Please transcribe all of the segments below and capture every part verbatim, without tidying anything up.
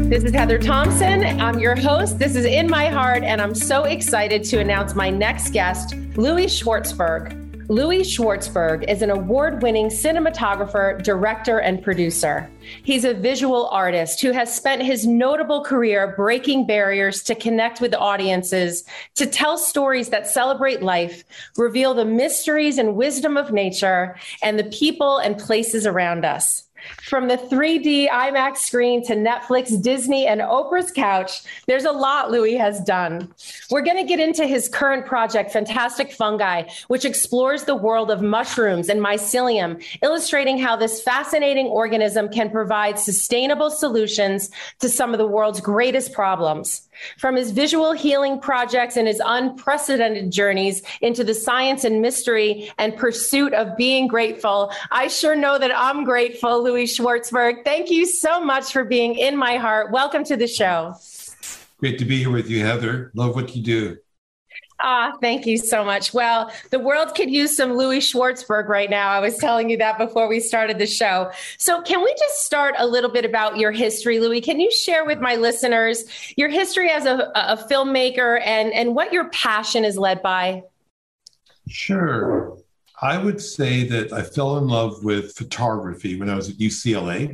This is Heather Thompson. I'm your host. This is In My Heart, and I'm so excited to announce my next guest, Louis Schwartzberg. Louis Schwartzberg is an award-winning cinematographer, director, and producer. He's a visual artist who has spent his notable career breaking barriers to connect with audiences, to tell stories that celebrate life, reveal the mysteries and wisdom of nature, and the people and places around us. From the three D IMAX screen to Netflix, Disney, and Oprah's couch, there's a lot Louis has done. We're going to get into his current project, Fantastic Fungi, which explores the world of mushrooms and mycelium, illustrating how this fascinating organism can provide sustainable solutions to some of the world's greatest problems. From his visual healing projects and his unprecedented journeys into the science and mystery and pursuit of being grateful, I sure know that I'm grateful, Louis Schwartzberg. Thank you so much for being in my heart. Welcome to the show. Great to be here with you, Heather. Love what you do. Ah, thank you so much. Well, the world could use some Louis Schwartzberg right now. I was telling you that before we started the show. So can we just start a little bit about your history, Louis? Can you share with my listeners your history as a, a filmmaker and, and what your passion is led by? Sure. I would say that I fell in love with photography when I was at U C L A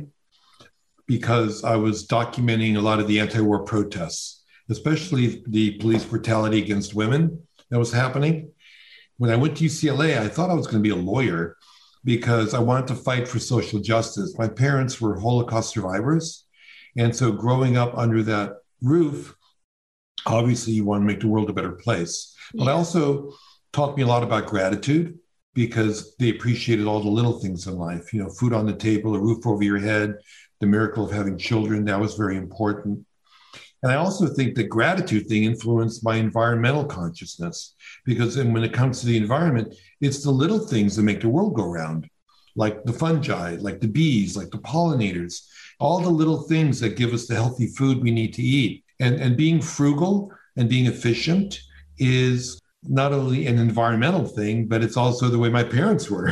because I was documenting a lot of the anti-war protests, especially the police brutality against women that was happening. When I went to U C L A, I thought I was going to be a lawyer because I wanted to fight for social justice. My parents were Holocaust survivors. And so growing up under that roof, obviously you want to make the world a better place. Yeah. But I also taught me a lot about gratitude because they appreciated all the little things in life, you know, food on the table, a roof over your head, the miracle of having children. That was very important. And I also think the gratitude thing influenced my environmental consciousness because then when it comes to the environment, it's the little things that make the world go round, like the fungi, like the bees, like the pollinators, all the little things that give us the healthy food we need to eat. And, and being frugal and being efficient is not only an environmental thing, but it's also the way my parents were.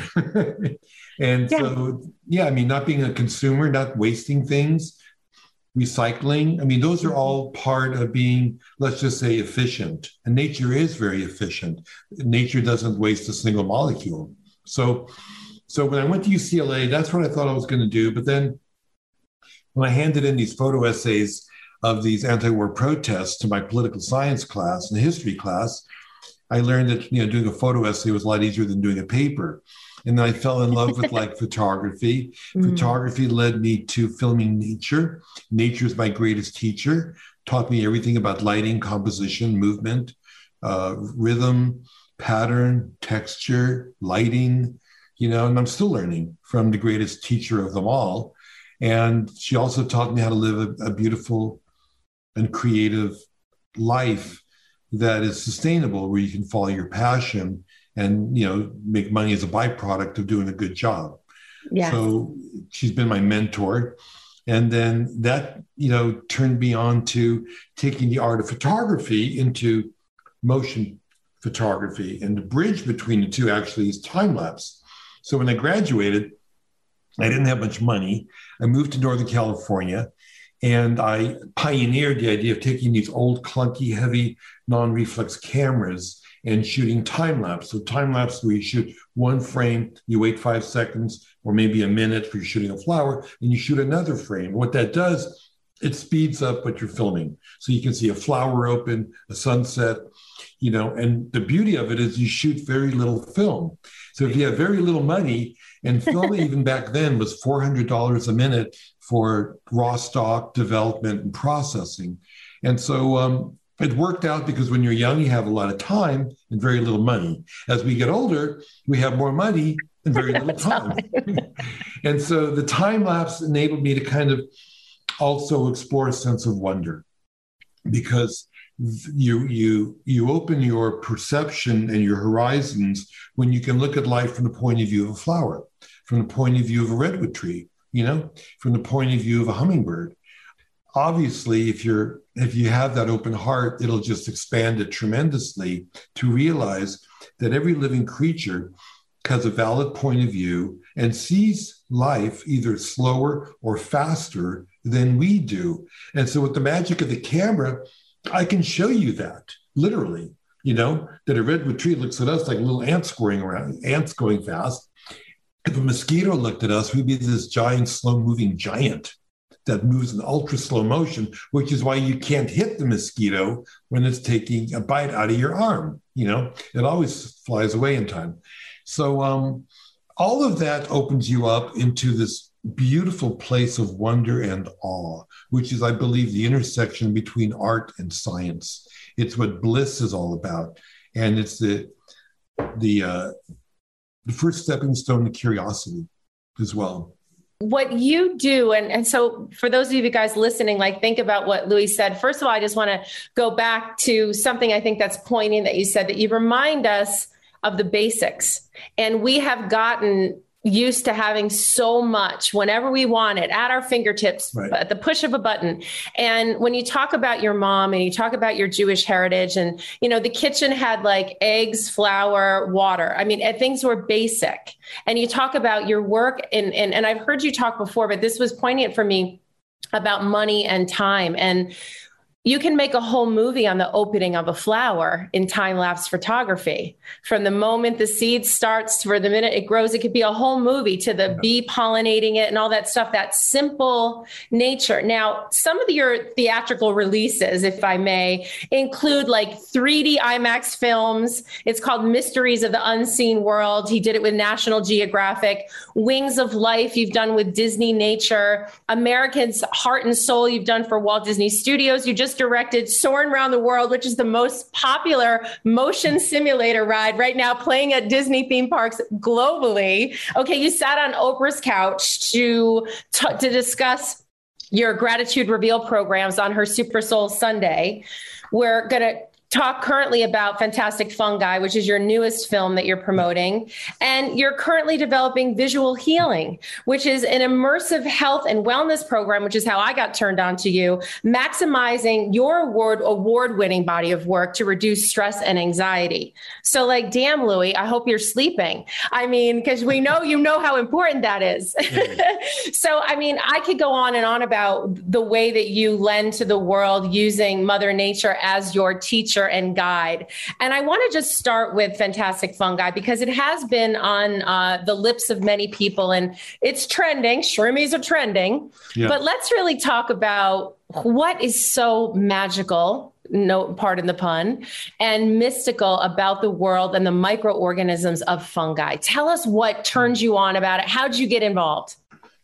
And yeah. so, yeah, I mean, not being a consumer, not wasting things, recycling. I mean, those are all part of being, let's just say, efficient. And nature is very efficient. Nature doesn't waste a single molecule. So, so when I went to U C L A, that's what I thought I was going to do. But then when I handed in these photo essays of these anti-war protests to my political science class and history class, I learned that, you know, doing a photo essay was a lot easier than doing a paper. And then I fell in love with like photography. Mm. Photography led me to filming nature. Nature is my greatest teacher, taught me everything about lighting, composition, movement, uh, rhythm, pattern, texture, lighting, you know, and I'm still learning from the greatest teacher of them all. And she also taught me how to live a, a beautiful and creative life that is sustainable, where you can follow your passion and, you know, make money as a byproduct of doing a good job. Yes. So she's been my mentor. And then that, you know, turned me on to taking the art of photography into motion photography. And the bridge between the two actually is time lapse. So when I graduated, I didn't have much money. I moved to Northern California and I pioneered the idea of taking these old, clunky, heavy, non-reflex cameras and shooting time lapse. So time lapse where you shoot one frame, you wait five seconds or maybe a minute for you're shooting a flower, and you shoot another frame. What that does, it speeds up what you're filming. So you can see a flower open, a sunset, you know, and the beauty of it is you shoot very little film. So if you have very little money, and film even back then was four hundred dollars a minute for raw stock development and processing. And so um, it worked out because when you're young, you have a lot of time and very little money. As we get older, we have more money and very little time. And so the time lapse enabled me to kind of also explore a sense of wonder, because you you you open your perception and your horizons when you can look at life from the point of view of a flower, from the point of view of a redwood tree, you know, from the point of view of a hummingbird. Obviously, if you're if you have that open heart, it'll just expand it tremendously to realize that every living creature has a valid point of view and sees life either slower or faster than we do. And so with the magic of the camera, I can show you that literally, you know, that a redwood tree looks at us like little ants going around, ants going fast. If a mosquito looked at us, we'd be this giant, slow moving giant that moves in ultra slow motion, which is why you can't hit the mosquito when it's taking a bite out of your arm. You know, it always flies away in time. So um, all of that opens you up into this beautiful place of wonder and awe, which is, I believe, the intersection between art and science. It's what bliss is all about. And it's the, the, uh, the first stepping stone to curiosity as well. What you do, and, and so for those of you guys listening, like think about what Louis said. First of all, I just want to go back to something I think that's poignant that you said, that you remind us of the basics. And we have gotten used to having so much whenever we want it at our fingertips, right, at the push of a button. And when you talk about your mom and you talk about your Jewish heritage, and, you know, the kitchen had like eggs, flour, water. I mean, things were basic. And you talk about your work, and, and, and I've heard you talk before, but this was poignant for me about money and time. And you can make a whole movie on the opening of a flower in time-lapse photography. From the moment the seed starts to the minute it grows, it could be a whole movie, to the bee pollinating it and all that stuff, that simple nature. Now, some of your theatrical releases, if I may, include like three D IMAX films. It's called Mysteries of the Unseen World. He did it with National Geographic. Wings of Life, you've done with Disney Nature. American's Heart and Soul, you've done for Walt Disney Studios. You just directed Soarin' Around the World, which is the most popular motion simulator ride right now, playing at Disney theme parks globally. Okay, you sat on Oprah's couch to to, to discuss your gratitude reveal programs on her Super Soul Sunday. We're going to talk currently about Fantastic Fungi, which is your newest film that you're promoting. And you're currently developing Visual Healing, which is an immersive health and wellness program, which is how I got turned on to you, maximizing your award award-winning body of work to reduce stress and anxiety. So like, damn, Louis, I hope you're sleeping. I mean, because we know you know how important that is. Mm-hmm. So, I mean, I could go on and on about the way that you lend to the world using Mother Nature as your teacher and guide. And I want to just start with Fantastic Fungi because it has been on uh, the lips of many people and it's trending. Shroomies are trending. Yeah. But let's really talk about what is so magical, no pardon the pun, and mystical about the world and the microorganisms of fungi. Tell us what turns you on about it. How did you get involved?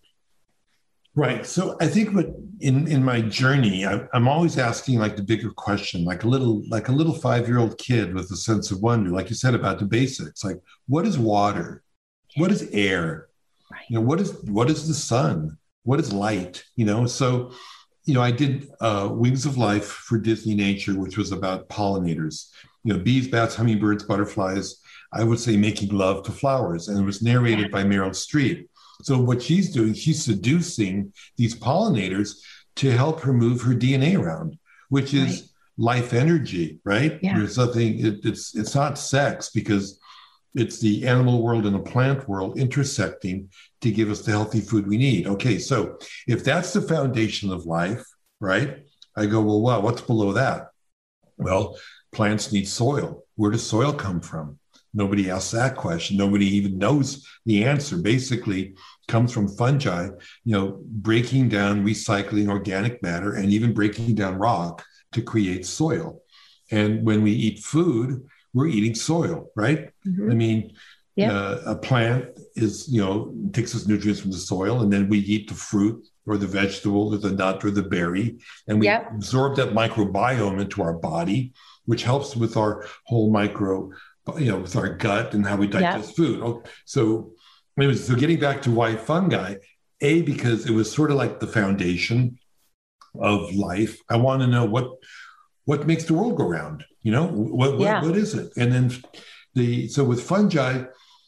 Right. So I think what in, in my journey, I, I'm always asking like the bigger question, like a little, like a little five-year-old kid with a sense of wonder, like you said about the basics, like what is water? What is air? Right. You know, what is, what is the sun? What is light? You know, so, you know, I did uh, Wings of Life for Disney Nature, which was about pollinators, you know, bees, bats, hummingbirds, butterflies. I would say making love to flowers. And it was narrated by Meryl Streep. So what she's doing, she's seducing these pollinators to help her move her D N A around, which is right. life energy, right? Yeah. There's something, it, it's it's not sex because it's the animal world and the plant world intersecting to give us the healthy food we need. Okay, so if that's the foundation of life, right? I go, well, wow, what's below that? Well, plants need soil. Where does soil come from? Nobody asks that question. Nobody even knows the answer. Basically, comes from fungi, you know, breaking down, recycling organic matter, and even breaking down rock to create soil. And when we eat food, we're eating soil, right? Mm-hmm. I mean, yeah. uh, a plant is, you know, takes its nutrients from the soil, and then we eat the fruit or the vegetable or the nut or the berry, and we yep. absorb that microbiome into our body, which helps with our whole micro you know, with our gut and how we digest yeah. food. Oh, so, anyways, so getting back to why fungi, A, because it was sort of like the foundation of life. I want to know what what makes the world go round, you know, what what, yeah. what is it? And then the, so with fungi,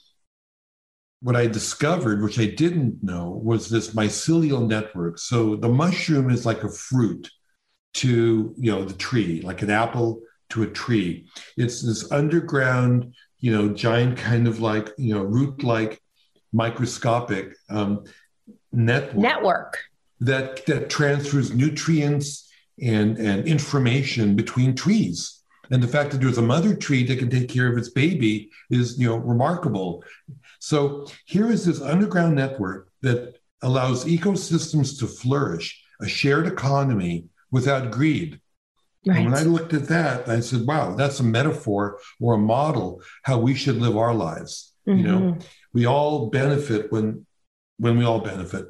what I discovered, which I didn't know, was this mycelial network. So the mushroom is like a fruit to, you know, the tree, like an apple to a tree. It's this underground, you know, giant kind of like, you know, root-like microscopic um, network, network that that transfers nutrients and and information between trees. And the fact that there's a mother tree that can take care of its baby is, you know, remarkable. So here is this underground network that allows ecosystems to flourish, a shared economy without greed. Right. And when I looked at that, I said, wow, that's a metaphor or a model how we should live our lives. Mm-hmm. You know, we all benefit when when we all benefit.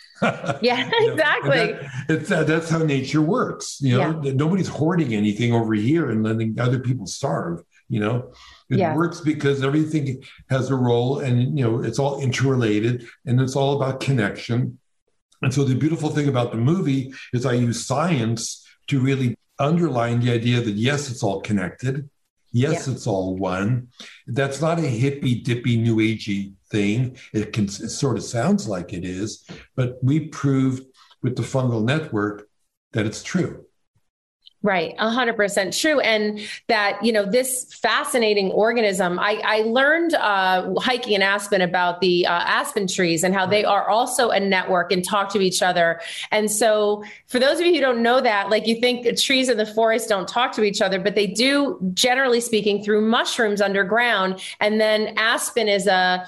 Yeah, exactly. You know, that, it's, uh, that's how nature works. You know, yeah. Nobody's hoarding anything over here and letting other people starve. You know, it yeah. works because everything has a role, and you know, it's all interrelated, and it's all about connection. And so the beautiful thing about the movie is I use science to really underline the idea that yes, it's all connected. Yes, yeah. it's all one. That's not a hippy dippy new agey thing. It can it sort of sounds like it is, but we proved with the fungal network that it's true. Right. A hundred percent true. And that, you know, this fascinating organism, I, I learned uh, hiking in Aspen about the uh, aspen trees and how they are also a network and talk to each other. And so for those of you who don't know that, like you think trees in the forest don't talk to each other, but they do, generally speaking, through mushrooms underground. And then aspen is a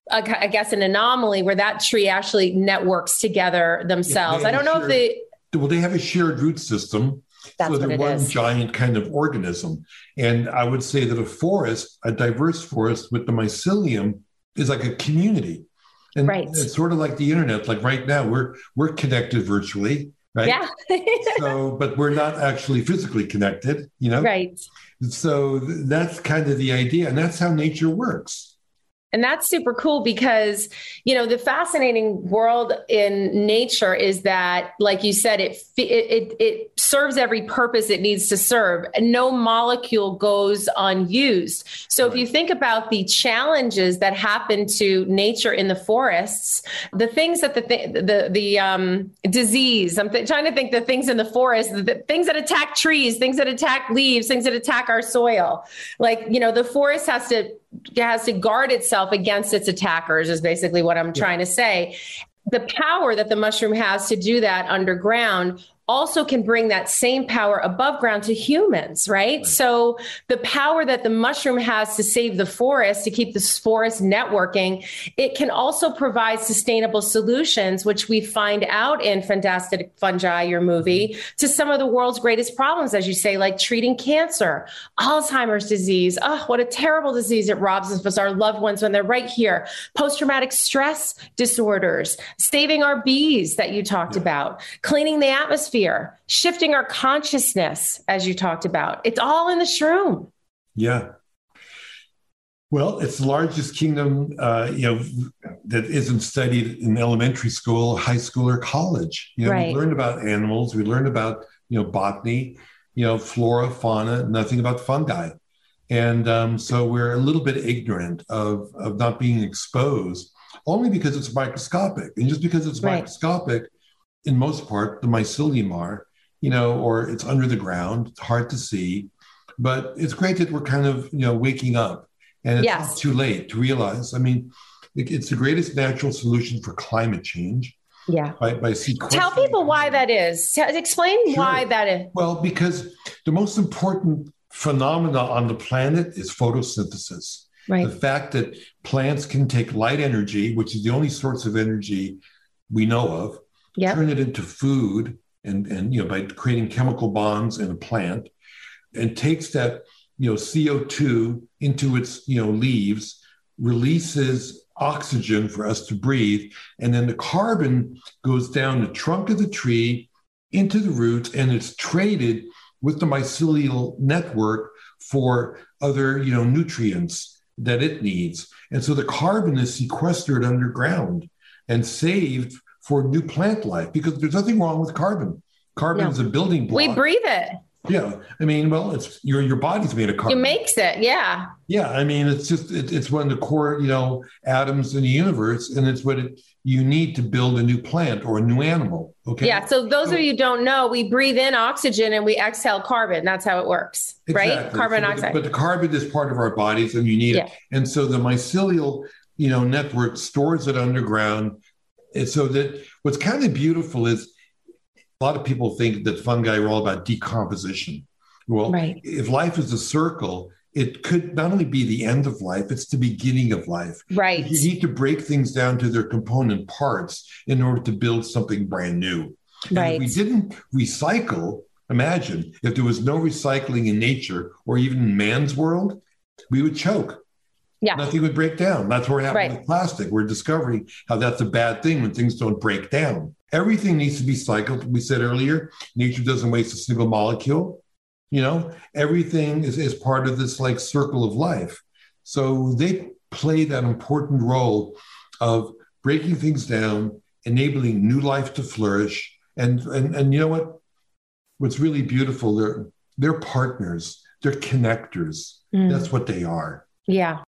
I guess an anomaly where that tree actually networks together themselves. I don't know shared, if they... Well, they have a shared root system. That's so they're what it one is. giant kind of organism. And I would say that a forest, a diverse forest with the mycelium is like a community. And right. It's sort of like the internet. Like right now, we're we're connected virtually, right? Yeah. So, but we're not actually physically connected, you know? Right. So that's kind of the idea. And that's how nature works. And that's super cool because, you know, the fascinating world in nature is that, like you said, it it it serves every purpose it needs to serve. No molecule goes unused. So right. if you think about the challenges that happen to nature in the forests, the things that the th- the the um, disease, I'm th- trying to think the things in the forest, the, the things that attack trees, things that attack leaves, things that attack our soil. Like, you know, the forest has to has to guard itself against its attackers is basically what I'm yeah. trying to say. The power that the mushroom has to do that underground also can bring that same power above ground to humans, right? right? So the power that the mushroom has to save the forest, to keep the forest networking, it can also provide sustainable solutions, which we find out in Fantastic Fungi, your movie, to some of the world's greatest problems, as you say, like treating cancer, Alzheimer's disease. Oh, what a terrible disease. It robs us of our loved ones when they're right here. Post-traumatic stress disorders, saving our bees that you talked yeah. about, cleaning the atmosphere, shifting our consciousness, as you talked about. It's all in the shroom. Yeah. Well, it's the largest kingdom, uh, you know, that isn't studied in elementary school, high school, or college. You know, right. we learned about animals, we learned about, you know, botany, you know, flora, fauna, nothing about fungi. And um, so we're a little bit ignorant of, of not being exposed, only because it's microscopic. And just because it's right. microscopic, in most part, the mycelium are, you know, or it's under the ground. It's hard to see, but it's great that we're kind of, you know, waking up, and it's yes. not too late to realize. I mean, it, it's the greatest natural solution for climate change. Yeah. By, by sequestering. Tell people why that is. Explain sure. why that is. Well, because the most important phenomena on the planet is photosynthesis. Right. The fact that plants can take light energy, which is the only source of energy we know of, yep. turn it into food, and, and, you know, by creating chemical bonds in a plant, and takes that, you know, C O two into its, you know, leaves, releases oxygen for us to breathe. And then the carbon goes down the trunk of the tree into the roots, and it's traded with the mycelial network for other, you know, nutrients that it needs. And so the carbon is sequestered underground and saved for new plant life, because there's nothing wrong with carbon. Carbon no. is a building block. We breathe it. Yeah. I mean, well, it's your your body's made of carbon. It makes it. Yeah. Yeah. I mean, it's just, it, it's one of the core, you know, atoms in the universe, and it's what it, you need to build a new plant or a new animal. Okay. Yeah. So those so, of you who don't know, we breathe in oxygen and we exhale carbon. That's how it works. Exactly. Right? Carbon so, dioxide. But the carbon is part of our bodies, and you need yeah. it. And so the mycelial, you know, network stores it underground. And so that what's kind of beautiful is a lot of people think that fungi are all about decomposition. Well, right. If life is a circle, it could not only be the end of life, it's the beginning of life. Right. You need to break things down to their component parts in order to build something brand new. Right. And if we didn't recycle, imagine if there was no recycling in nature or even in man's world, we would choke. Yeah. Nothing would break down. That's what happened right. with plastic. We're discovering how that's a bad thing when things don't break down. Everything needs to be cycled. We said earlier, nature doesn't waste a single molecule. You know, everything is, is part of this like circle of life. So they play that important role of breaking things down, enabling new life to flourish. And, and, and you know what? What's really beautiful, they're, they're partners. They're connectors. Mm. That's what they are. Yeah.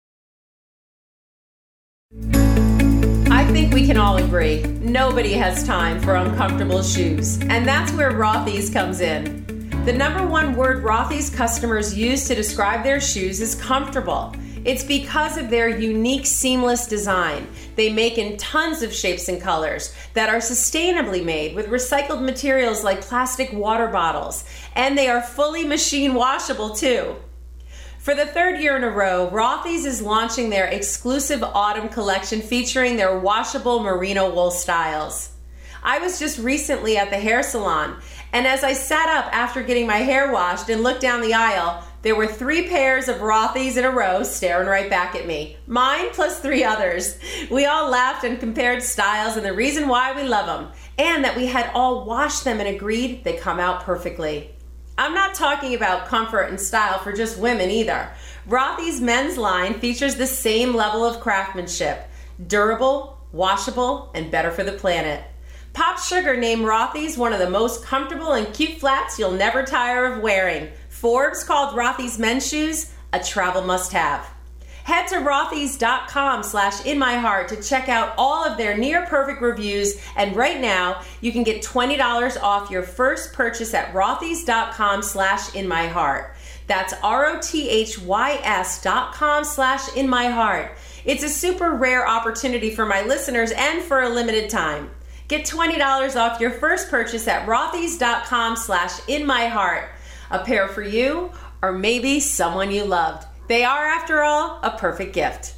I think we can all agree, nobody has time for uncomfortable shoes. And that's where Rothy's comes in. The number one word Rothy's customers use to describe their shoes is comfortable. It's because of their unique seamless design. They make in tons of shapes and colors that are sustainably made with recycled materials like plastic water bottles. And they are fully machine washable too. For the third year in a row, Rothy's is launching their exclusive autumn collection featuring their washable merino wool styles. I was just recently at the hair salon, and as I sat up after getting my hair washed and looked down the aisle, there were three pairs of Rothy's in a row staring right back at me. Mine plus three others. We all laughed and compared styles and the reason why we love them, and that we had all washed them and agreed they come out perfectly. I'm not talking about comfort and style for just women either. Rothy's men's line features the same level of craftsmanship. Durable, washable, and better for the planet. Pop Sugar named Rothy's one of the most comfortable and cute flats you'll never tire of wearing. Forbes called Rothy's men's shoes a travel must-have. Head to rothys.com slash in my heart to check out all of their near-perfect reviews, and right now you can get twenty dollars off your first purchase at rothys.com slash in my heart. That's R-O-T-H-Y-S dot com slash in my heart. It's a super rare opportunity for my listeners and for a limited time. Get twenty dollars off your first purchase at rothys.com slash in my heart. A pair for you or maybe someone you loved. They are, after all, a perfect gift.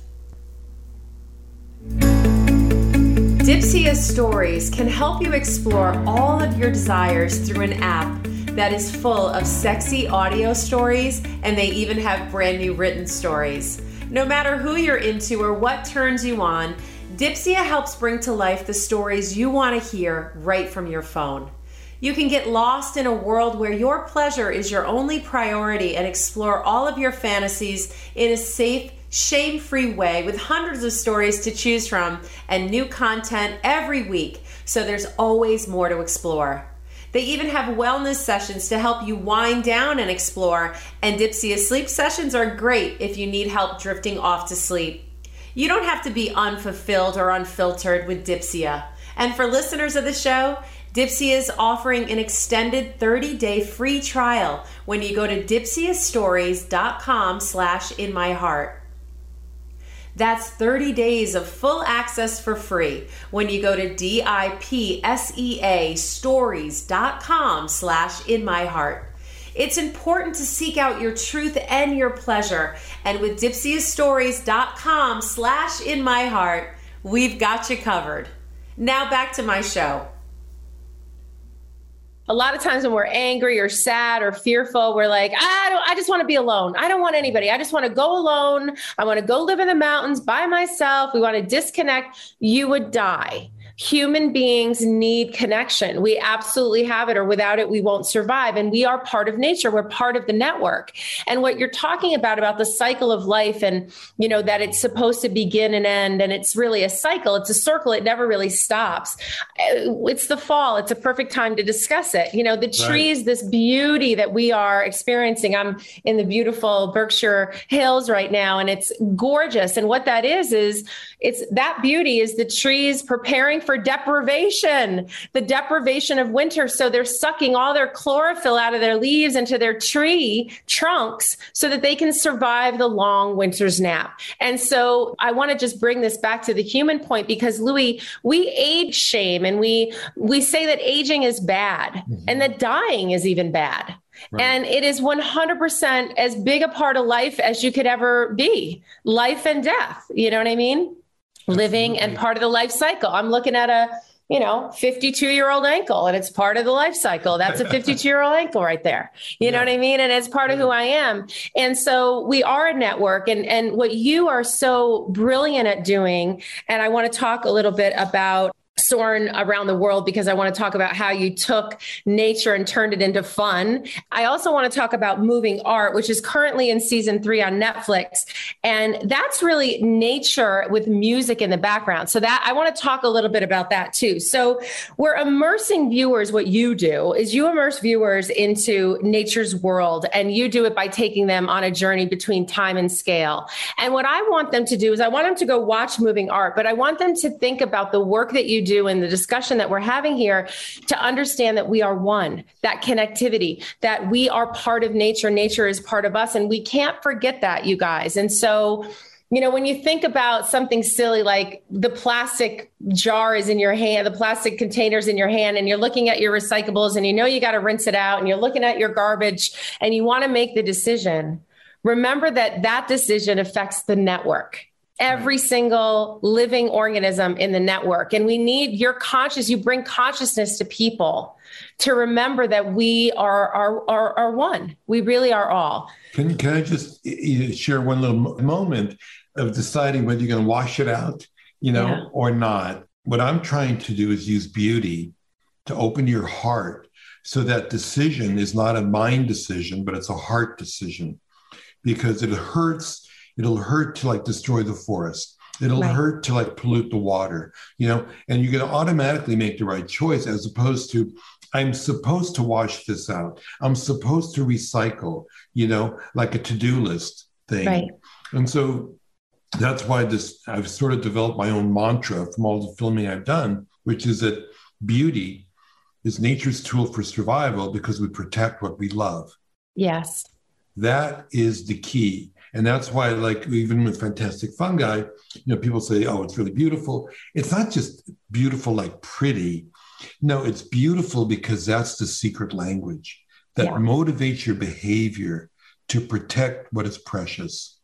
Dipsia Stories can help you explore all of your desires through an app that is full of sexy audio stories, and they even have brand new written stories. No matter who you're into or what turns you on, Dipsia helps bring to life the stories you want to hear right from your phone. You can get lost in a world where your pleasure is your only priority and explore all of your fantasies in a safe, shame-free way with hundreds of stories to choose from and new content every week, so there's always more to explore. They even have wellness sessions to help you wind down and explore, and Dipsia sleep sessions are great if you need help drifting off to sleep. You don't have to be unfulfilled or unfiltered with Dipsia. And for listeners of the show, Dipsia is offering an extended thirty-day free trial when you go to dipsiastories.com slash in my heart. That's thirty days of full access for free when you go to D-I-P-S-E-A stories.com slash in my heart. It's important to seek out your truth and your pleasure. And with dipsiastories.com slash in my heart, we've got you covered. Now back to my show. A lot of times when we're angry or sad or fearful, we're like, I don't, I just want to be alone. I don't want anybody. I just want to go alone. I want to go live in the mountains by myself. We want to disconnect. You would die. Human beings need connection. We absolutely have it, or without it, we won't survive. And we are part of nature. We're part of the network. And what you're talking about, about the cycle of life and, you know, that it's supposed to begin and end, and it's really a cycle. It's a circle. It never really stops. It's the fall. It's a perfect time to discuss it. You know, the trees, right. This beauty that we are experiencing. I'm in the beautiful Berkshire Hills right now, and it's gorgeous. And what that is, is it's that beauty is the trees preparing for deprivation, the deprivation of winter. So they're sucking all their chlorophyll out of their leaves into their tree trunks so that they can survive the long winter's nap. And so I want to just bring this back to the human point, because Louis, we age shame and we we say that aging is bad mm-hmm. and that dying is even bad. Right. And it is one hundred percent as big a part of life as you could ever be. Life and death. You know what I mean? Absolutely. Living and part of the life cycle. I'm looking at a, you know, fifty-two year old ankle, and it's part of the life cycle. That's a fifty-two year old ankle right there. You yeah. know what I mean? And it's part of who I am. And so we are a network, and, and what you are so brilliant at doing. And I want to talk a little bit about Soaring Around the World, because I want to talk about how you took nature and turned it into fun. I also want to talk about Moving Art, which is currently in season three on Netflix. And that's really nature with music in the background. So that I want to talk a little bit about that too. So we're immersing viewers. What you do is you immerse viewers into nature's world, and you do it by taking them on a journey between time and scale. And what I want them to do is I want them to go watch Moving Art, but I want them to think about the work that you do and the discussion that we're having here, to understand that we are one, that connectivity, that we are part of nature. Nature is part of us. And we can't forget that, you guys. And so, you know, when you think about something silly like the plastic jar is in your hand, the plastic containers in your hand, and you're looking at your recyclables and you know you got to rinse it out, and you're looking at your garbage and you want to make the decision, remember that that decision affects the network. Every single living organism in the network. And we need your conscious, you bring consciousness to people to remember that we are, are, are, are one. We really are all. Can, can I just share one little moment of deciding whether you're going to wash it out, you know, yeah. or not? What I'm trying to do is use beauty to open your heart, so that decision is not a mind decision, but it's a heart decision, because it hurts. It'll hurt to like destroy the forest. It'll right. hurt to like pollute the water, you know, and you're going to automatically make the right choice, as opposed to, I'm supposed to wash this out. I'm supposed to recycle, you know, like a to-do list thing. Right. And so that's why this, I've sort of developed my own mantra from all the filming I've done, which is that beauty is nature's tool for survival, because we protect what we love. Yes. That is the key. And that's why, like, even with Fantastic Fungi, you know, people say, oh, it's really beautiful. It's not just beautiful, like pretty. No, it's beautiful because that's the secret language that yeah. motivates your behavior to protect what is precious.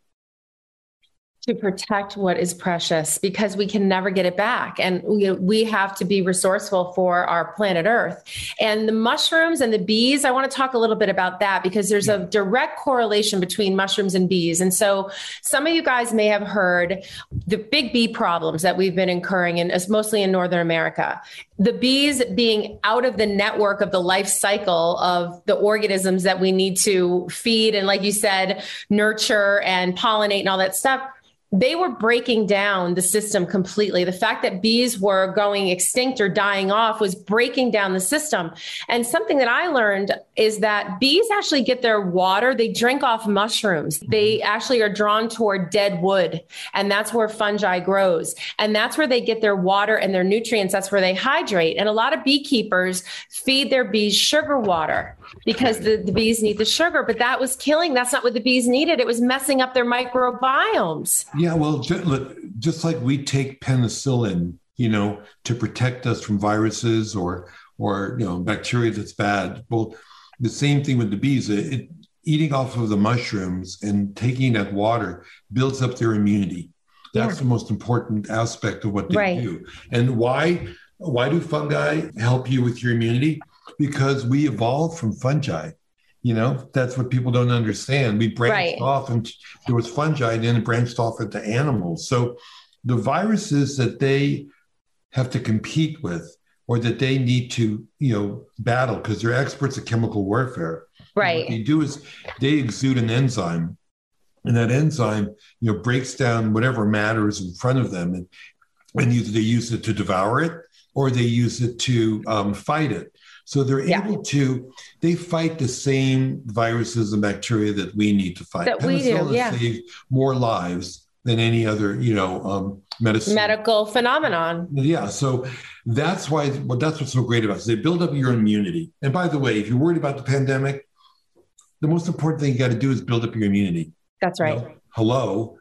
To protect what is precious, because we can never get it back. And we, we have to be resourceful for our planet Earth. And the mushrooms and the bees, I want to talk a little bit about that, because there's a direct correlation between mushrooms and bees. And so some of you guys may have heard the big bee problems that we've been incurring, and mostly in Northern America. The bees being out of the network of the life cycle of the organisms that we need to feed and, like you said, nurture and pollinate and all that stuff. They were breaking down the system completely. The fact that bees were going extinct or dying off was breaking down the system. And something that I learned is that bees actually get their water. They drink off mushrooms. They actually are drawn toward dead wood. And that's where fungi grows. And that's where they get their water and their nutrients. That's where they hydrate. And a lot of beekeepers feed their bees sugar water, because the, the bees need the sugar, but that was killing. That's not what the bees needed. It was messing up their microbiomes. Yeah, well, just, just like we take penicillin, you know, to protect us from viruses or, or you know, bacteria that's bad. Well, the same thing with the bees. It, it, eating off of the mushrooms and taking that water builds up their immunity. That's yeah. the most important aspect of what they right. do. And why, why do fungi help you with your immunity? Because we evolved from fungi. You know, that's what people don't understand. We branched right. off, and there was fungi, and then it branched off into animals. So the viruses that they have to compete with, or that they need to, you know, battle, because they're experts at chemical warfare. Right. What they do is they exude an enzyme, and that enzyme, you know, breaks down whatever matter is in front of them, and, and either they use it to devour it, or they use it to um, fight it. So they're yeah. able to, they fight the same viruses and bacteria that we need to fight. That we do, yeah. Save more lives than any other, you know, um, medicine. Medical phenomenon. Yeah. So that's why, well, that's what's so great about it. They build up your immunity. And by the way, if you're worried about the pandemic, the most important thing you got to do is build up your immunity. That's right. You know? Hello.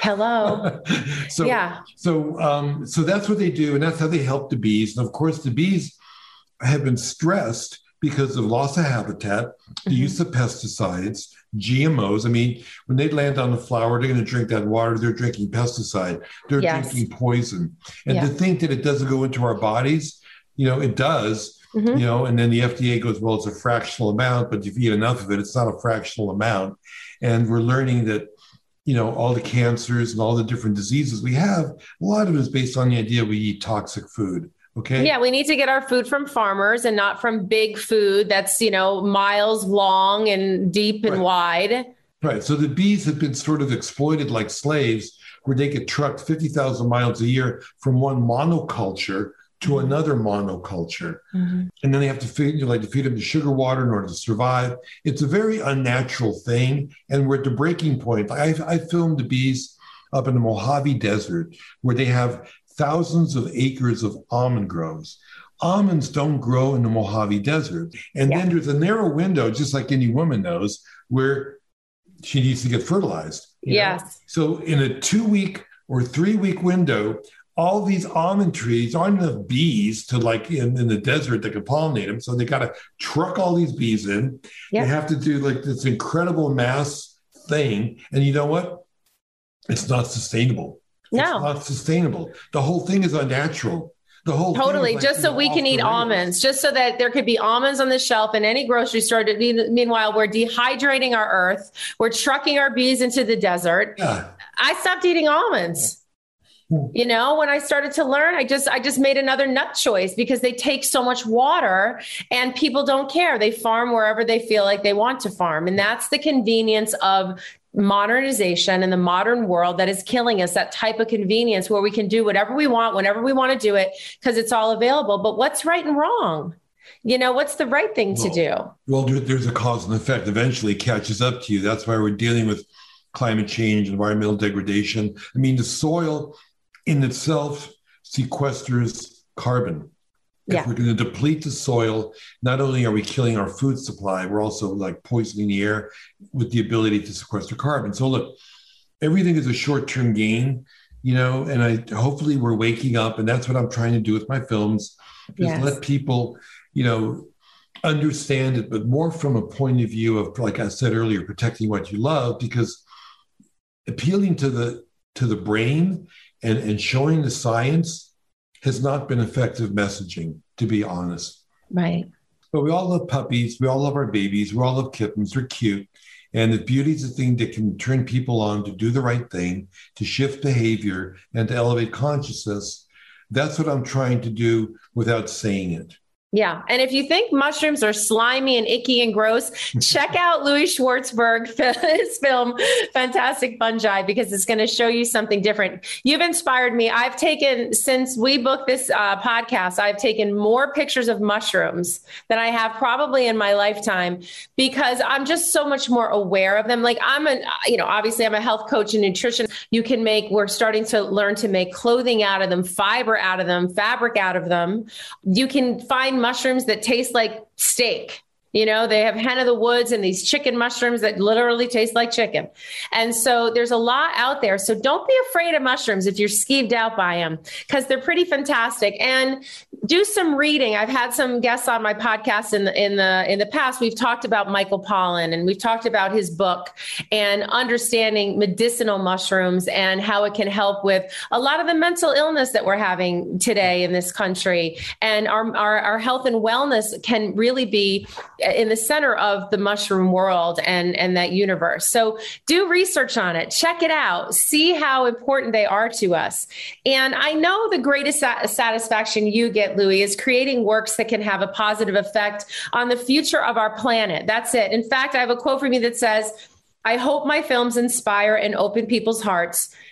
Hello. so, yeah. So, um, so that's what they do. And that's how they help the bees. And of course, the bees have been stressed because of loss of habitat, the mm-hmm. use of pesticides, G M Os. I mean, when they land on the flower, they're going to drink that water. They're drinking pesticide. They're yes. drinking poison. And yeah. to think that it doesn't go into our bodies, you know, it does, mm-hmm. you know, and then the F D A goes, well, it's a fractional amount, but if you eat enough of it, it's not a fractional amount. And we're learning that, you know, all the cancers and all the different diseases we have, a lot of it is based on the idea we eat toxic food. Okay. Yeah, we need to get our food from farmers and not from big food that's, you know, miles long and deep and right. wide. Right. So the bees have been sort of exploited like slaves, where they get trucked fifty thousand miles a year from one monoculture to another monoculture. Mm-hmm. And then they have to feed, you know, like to feed them the sugar water in order to survive. It's a very unnatural thing. And we're at the breaking point. I, I filmed the bees up in the Mojave Desert, where they have thousands of acres of almond groves. Almonds don't grow in the Mojave Desert. And yeah. then there's a narrow window, just like any woman knows, where she needs to get fertilized. Yes. know? So in a two-week or three-week window, all these almond trees aren't enough bees to like in, in the desert that can pollinate them. So they got to truck all these bees in. Yeah. They have to do like this incredible mass thing. And you know what? It's not sustainable. No. It's not sustainable. The whole thing is unnatural. The whole totally like, just so we can eat almonds, just so that there could be almonds on the shelf in any grocery store. Meanwhile, we're dehydrating our earth. We're trucking our bees into the desert. Yeah. I stopped eating almonds. You know, when I started to learn, I just I just made another nut choice because they take so much water and people don't care. They farm wherever they feel like they want to farm. And that's the convenience of modernization and the modern world that is killing us, that type of convenience where we can do whatever we want, whenever we want to do it, because it's all available. But what's right and wrong? You know, what's the right thing well, to do? Well, there's a cause and effect. Eventually it catches up to you. That's why we're dealing with climate change, environmental degradation. I mean, the soil in itself sequesters carbon. Yeah. If we're going to deplete the soil, not only are we killing our food supply, we're also like poisoning the air with the ability to sequester carbon. So look, everything is a short-term gain, you know, and I hopefully we're waking up, and that's what I'm trying to do with my films, is yes. let people, you know, understand it, but more from a point of view of, like I said earlier, protecting what you love, because appealing to the to the brain and, and showing the science has not been effective messaging, to be honest. Right. But we all love puppies. We all love our babies. We all love kittens. They're cute. And if beauty is a thing that can turn people on to do the right thing, to shift behavior, and to elevate consciousness, that's what I'm trying to do without saying it. Yeah. And if you think mushrooms are slimy and icky and gross, check out Louis Schwartzberg's film, Fantastic Fungi, because it's going to show you something different. You've inspired me. I've taken, since we booked this uh, podcast, I've taken more pictures of mushrooms than I have probably in my lifetime, because I'm just so much more aware of them. Like I'm a, you know, obviously I'm a health coach and nutrition. You can make, we're starting to learn to make clothing out of them, fiber out of them, fabric out of them. You can find mushrooms that taste like steak. You know, they have hen of the woods and these chicken mushrooms that literally taste like chicken. And so there's a lot out there. So don't be afraid of mushrooms if you're skeeved out by them, because they're pretty fantastic. And do some reading. I've had some guests on my podcast in the, in the, in the past. We've talked about Michael Pollan, and we've talked about his book and understanding medicinal mushrooms and how it can help with a lot of the mental illness that we're having today in this country. And our, our, our health and wellness can really be in the center of the mushroom world and, and that universe. So do research on it, check it out, see how important they are to us. And I know the greatest sat- satisfaction you get, Louis, is creating works that can have a positive effect on the future of our planet. That's it. In fact, I have a quote from you that says, "I hope my films inspire and open people's hearts.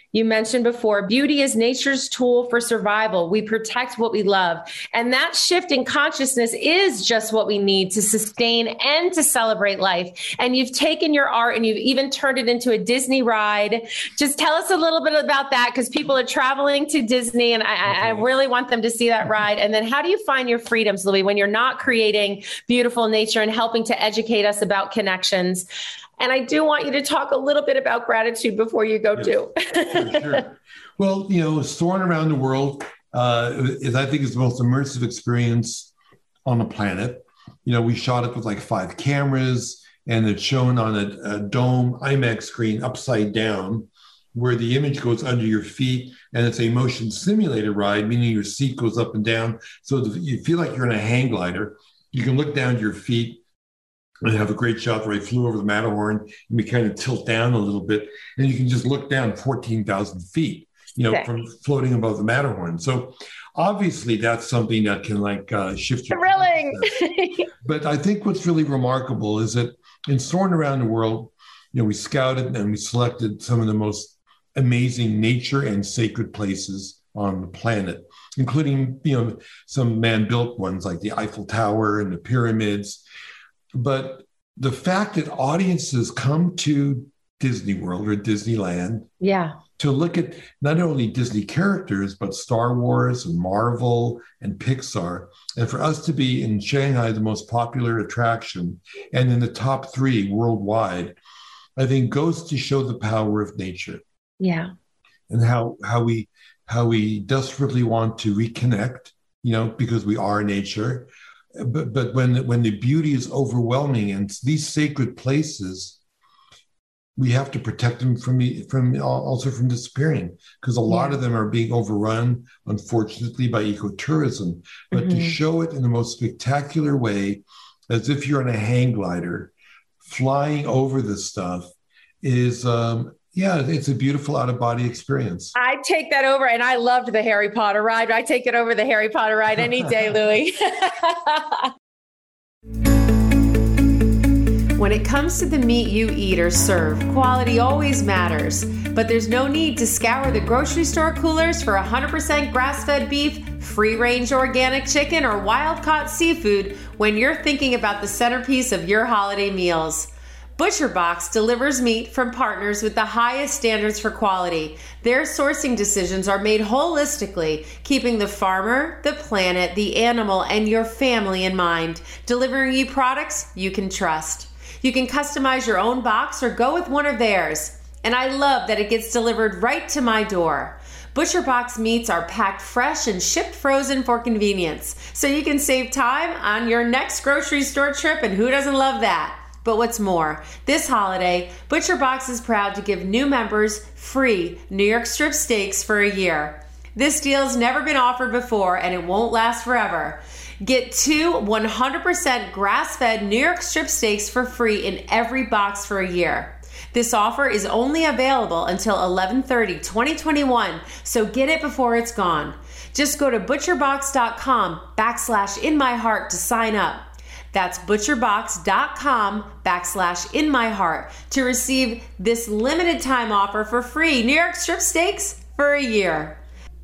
You mentioned before, beauty is nature's tool for survival. We protect what we love. And that shift in consciousness is just what we need to sustain and to celebrate life. And you've taken your art and you've even turned it into a Disney ride. Just tell us a little bit about that, because people are traveling to Disney and I, I really want them to see that ride. And then how do you find your freedoms, Louis, when you're not creating beautiful nature and helping to educate us about connections? And I do want you to talk a little bit about gratitude before you go yes. too. Sure, sure. Well, you know, Soaring Around the World uh, is, I think, is the most immersive experience on the planet. You know, we shot it with like five cameras, and it's shown on a, a dome IMAX screen upside down, where the image goes under your feet, and it's a motion simulated ride, meaning your seat goes up and down. So you feel like you're in a hang glider. You can look down to your feet. And have a great shot where I flew over the Matterhorn, and we kind of tilt down a little bit, and you can just look down fourteen thousand feet, you know, okay. from floating above the Matterhorn. So obviously that's something that can like uh, shift your thrilling. But I think what's really remarkable is that in Soaring Around the World, you know, we scouted and we selected some of the most amazing nature and sacred places on the planet, including, you know, some man-built ones like the Eiffel Tower and the pyramids. But the fact that audiences come to Disney World or Disneyland yeah. to look at not only Disney characters, but Star Wars and Marvel and Pixar, and for us to be in Shanghai, the most popular attraction, and in the top three worldwide, I think goes to show the power of nature. Yeah. And how, how we, how we desperately want to reconnect, you know, because we are nature. But but when when the beauty is overwhelming, and these sacred places, we have to protect them from from also from disappearing, because a lot yeah. of them are being overrun, unfortunately, by ecotourism. But mm-hmm. to show it in the most spectacular way, as if you're on a hang glider, flying over this stuff, is um, yeah, it's a beautiful out-of-body experience. I take that over, and I loved the Harry Potter ride. I take it over the Harry Potter ride any day, Louis. When it comes to the meat you eat or serve, quality always matters. But there's no need to scour the grocery store coolers for one hundred percent grass-fed beef, free-range organic chicken, or wild-caught seafood when you're thinking about the centerpiece of your holiday meals. ButcherBox delivers meat from partners with the highest standards for quality. Their sourcing decisions are made holistically, keeping the farmer, the planet, the animal, and your family in mind, delivering you products you can trust. You can customize your own box or go with one of theirs. And I love that it gets delivered right to my door. ButcherBox meats are packed fresh and shipped frozen for convenience, so you can save time on your next grocery store trip, and who doesn't love that? But what's more, this holiday, ButcherBox is proud to give new members free New York strip steaks for a year. This deal's never been offered before, and it won't last forever. Get two one hundred percent grass-fed New York strip steaks for free in every box for a year. This offer is only available until eleven thirty twenty twenty-one, so get it before it's gone. Just go to butcherbox.com backslash in my heart to sign up. That's butcherbox.com backslash in my heart to receive this limited time offer for free New York strip steaks for a year.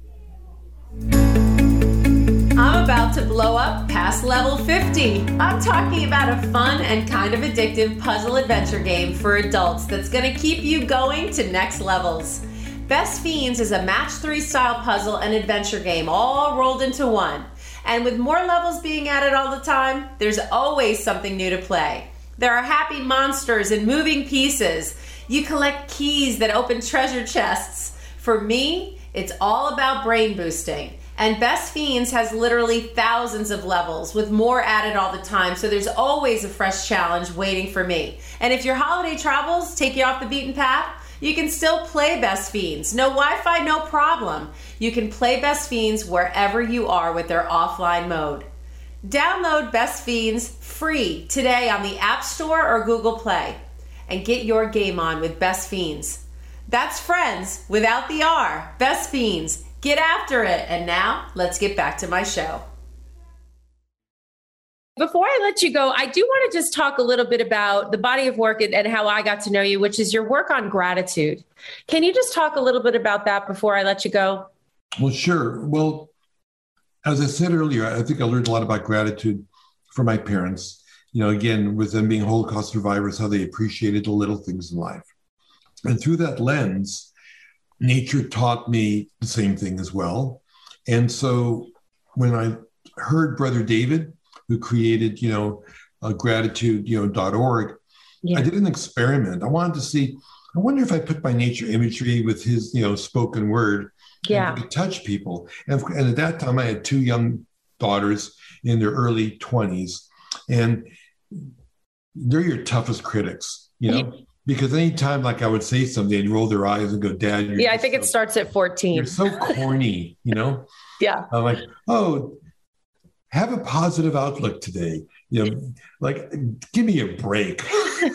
I'm about to blow up past level fifty. I'm talking about a fun and kind of addictive puzzle adventure game for adults that's going to keep you going to next levels. Best Fiends is a match three style puzzle and adventure game all rolled into one. And with more levels being added all the time, there's always something new to play. There are happy monsters and moving pieces. You collect keys that open treasure chests. For me, it's all about brain boosting. And Best Fiends has literally thousands of levels with more added all the time, so there's always a fresh challenge waiting for me. And if your holiday travels take you off the beaten path, you can still play Best Fiends. No Wi-Fi, no problem. You can play Best Fiends wherever you are with their offline mode. Download Best Fiends free today on the App Store or Google Play and get your game on with Best Fiends. That's friends without the R. Best Fiends. Get after it. And now let's get back to my show. Before I let you go, I do want to just talk a little bit about the body of work and, and how I got to know you, which is your work on gratitude. Can you just talk a little bit about that before I let you go? Well, sure. Well, as I said earlier, I think I learned a lot about gratitude from my parents. You know, again, with them being Holocaust survivors, how they appreciated the little things in life. And through that lens, nature taught me the same thing as well. And so when I heard Brother David, who created, you know, uh, gratitude, you know, dot org. Yeah. I did an experiment. I wanted to see, I wonder if I put my nature imagery with his, you know, spoken word, yeah, and it could touch people. And, and at that time, I had two young daughters in their early twenties, and they're your toughest critics, you know, because anytime like I would say something, they'd roll their eyes and go, Dad, you're yeah, I think so, it starts at fourteen. You're so corny, you know? Yeah. I'm like, oh, have a positive outlook today. You know, like, give me a break.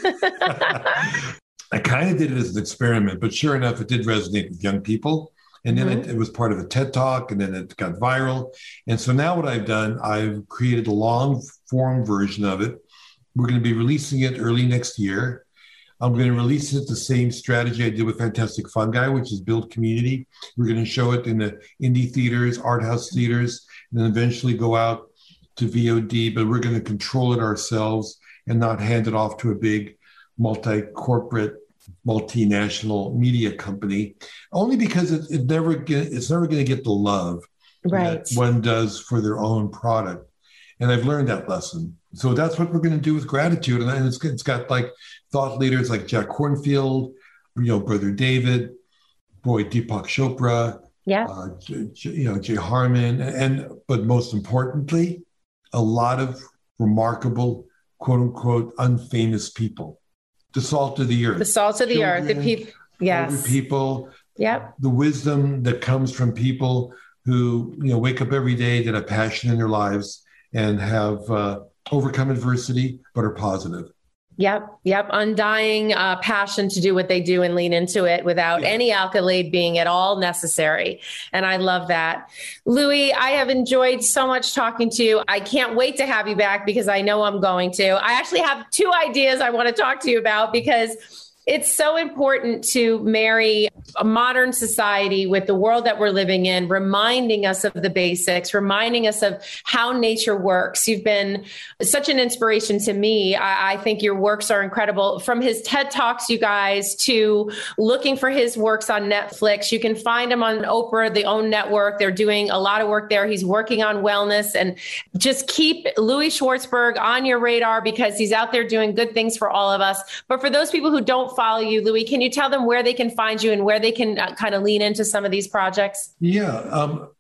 I kind of did it as an experiment, but sure enough, it did resonate with young people. And then mm-hmm. it, it was part of a TED Talk, and then it got viral. And so now what I've done, I've created a long form version of it. We're going to be releasing it early next year. I'm going to release it the same strategy I did with Fantastic Fungi, which is build community. We're going to show it in the indie theaters, art house theaters, and then eventually go out to V O D, but we're going to control it ourselves and not hand it off to a big multi-corporate, multinational media company, only because it, it never get, it's never going to get the love right. that one does for their own product. And I've learned that lesson. So that's what we're going to do with gratitude. And it's, it's got like thought leaders like Jack Kornfield, you know, Brother David, boy, Deepak Chopra, yeah, uh, J, you know, Jay Harmon, and, but most importantly, a lot of remarkable, quote unquote, unfamous people. The salt of the earth. The salt of the Children, earth. The people. Yes. People. Yep. The wisdom that comes from people who, you know, wake up every day, that have passion in their lives and have uh, overcome adversity, but are positive. Yep. Yep. Undying uh, passion to do what they do and lean into it without yeah. any accolade being at all necessary. And I love that. Louis, I have enjoyed so much talking to you. I can't wait to have you back because I know I'm going to. I actually have two ideas I want to talk to you about because it's so important to marry a modern society with the world that we're living in, reminding us of the basics, reminding us of how nature works. You've been such an inspiration to me. I, I think your works are incredible. From his TED Talks, you guys, to looking for his works on Netflix. You can find him on Oprah, the OWN network. They're doing a lot of work there. He's working on wellness, and just keep Louis Schwartzberg on your radar because he's out there doing good things for all of us. But for those people who don't follow you, Louis, can you tell them where they can find you and where they can uh, kind of lean into some of these projects? Yeah. Um,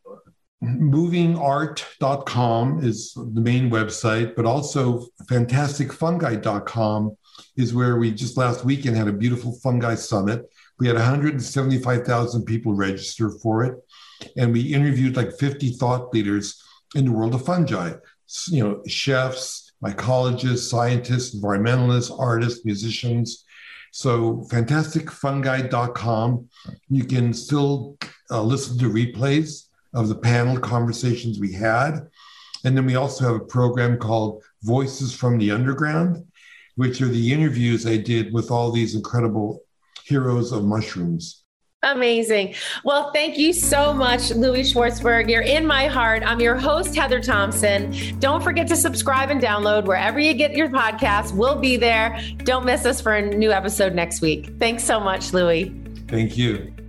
moving art dot com is the main website, but also fantastic fungi dot com is where we just last weekend had a beautiful fungi summit. We had one hundred seventy-five thousand people register for it. And we interviewed like fifty thought leaders in the world of fungi, you know, chefs, mycologists, scientists, environmentalists, artists, musicians. So fantastic fungi dot com, you can still uh, listen to replays of the panel conversations we had. And then we also have a program called Voices from the Underground, which are the interviews I did with all these incredible heroes of mushrooms. Amazing. Well, thank you so much, Louis Schwartzberg. You're in my heart. I'm your host, Heather Thompson. Don't forget to subscribe and download wherever you get your podcasts. We'll be there. Don't miss us for a new episode next week. Thanks so much, Louis. Thank you.